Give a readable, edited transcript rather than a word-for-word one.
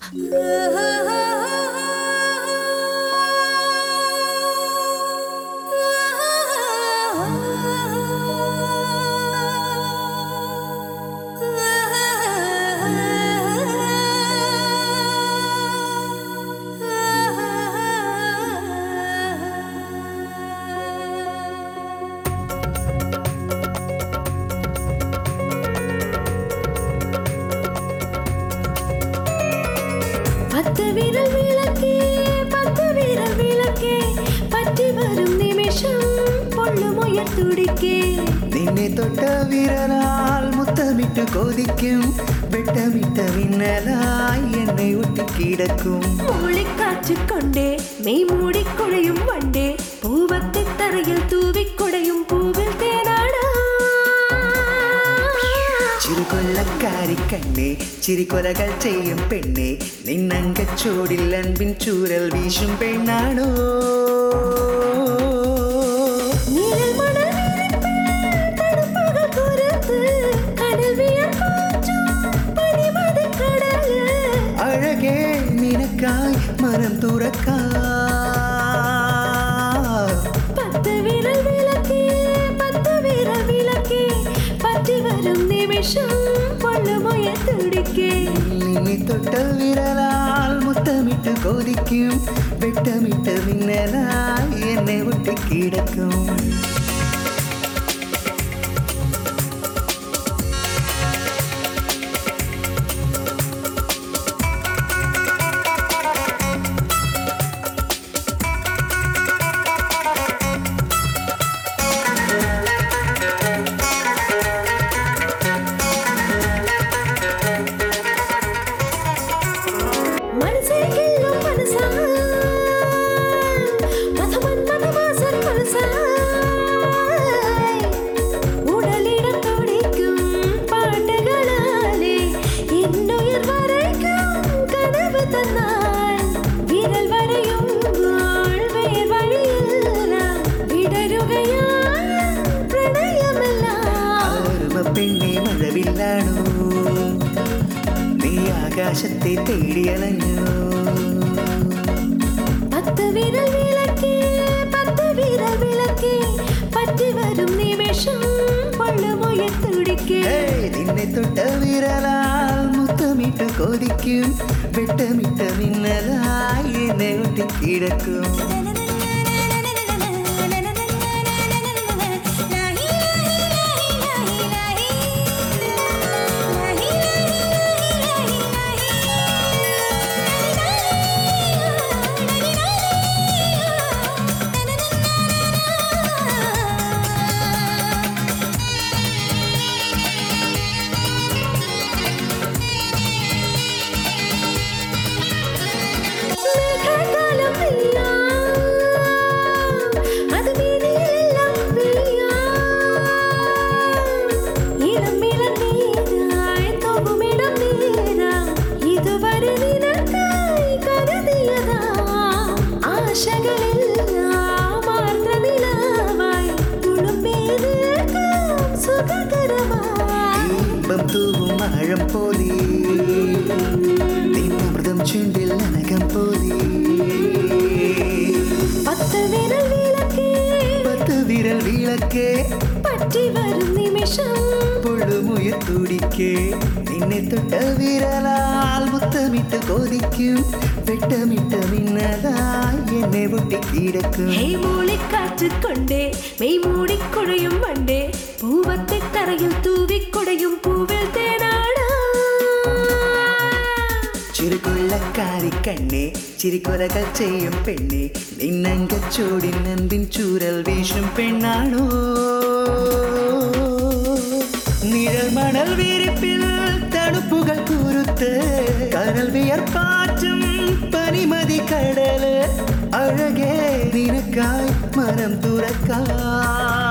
பத்து விரல் விளக்கே பத்து விரல் விளக்கே பற்றி வரும் நிமிஷம் பொள்ளுமுயர் துடிக்கே നിന്നെ തൊട്ട വിരലാൽ മുത്തമിട്ട് കൊതിക്കും വെട്ടമിട്ട മിന്നലായി എന്നെ ഒട്ടിക്കിടക്കും മൂളിക്കാറ്റ് കൊണ്ടേ മെയ് മൂടിക്കുഴയും വണ്ടേ പൂവത്തെ തറയിൽ തൂവിക്കുടയും പൂവിൽ തേനാടാ ചിരുകൊല്ലക്കാരിക്കണ്ണേ ചിരിക്കൊലകൾ ചെയ്യും പെണ്ണേ നിന്നങ്കച്ചോടിൽ അൻപിൻ ചൂരൽ വീശും പെണ്ണാണോ അഴകേ നിനക്കായി മനം തുറക്കാം പത്ത് വിരൽ വിളക്കേ പത്ത് വിരൽ വിളക്കേ പറ്റി വരും നിമിഷം പൊള്ളുമുയർ തുടിക്കേ നിന്നെ തൊട്ട വിരലാൽ മുത്തമിട്ട് കൊതിക്കും വെട്ടമിട്ട് മിന്നലായി എന്നെ ഒട്ടിക്കിടക്കും പെണ്ണെ മഴവില്ലാണോ നീ ആകാശത്തെ തേടിയലഞ്ഞു പത്ത് വിരൽ വിളക്കേ പത്ത് വിരൽ വിളക്കേ പറ്റി വരും നിമിഷം പൊള്ളുമുയർ തുടിക്കേ നിന്നെ തൊട്ട വിരലാൽ മുത്തമിട്ട് കൊതിക്കും വെട്ടമിട്ട മിന്നലായി എന്നെ ഒട്ടിക്കിടക്കും ആഴം പോലെ നിന്നമൃതം ചുണ്ടിൽ നനകം പോലെ പത്ത് വിരൽ വിളക്കേ പത്ത് വിരൽ വിളക്കേ പറ്റി വരും നിമിഷം പൊള്ളുമുയർ തുടിക്കേ നിന്നെ തൊട്ട വിരലാൽ മുത്തമിട്ട് കൊതിക്കും വെട്ടമിട്ട മിന്നലായി എന്നെ ഒട്ടിക്കിടക്കും മൂളിക്കാറ്റ് കൊണ്ടേ മെയ് മൂടിക്കുഴയും വണ്ടേ പൂവത്തെ തറയിൽ തൂവിക്കുടയും പൂവിൽ തേനാടാ ചിരുകൊല്ലക്കാരിക്കണ്ണേ ചിരിക്കൊലകൾ ചെയ്യും പെണ്ണേ നിന്നങ്കച്ചോടിൻ അൻപിൻ ചൂരൽ വീശും പെണ്ണാണോ നിഴൽ മണൽ വിരിപ്പിൽ തണുപ്പുകൾ കുരുത്ത് കടൽ വിയർപ്പാറ്റും പനിമതി കടല് അഴകേ നിനക്കായി മനം തുറക്കാം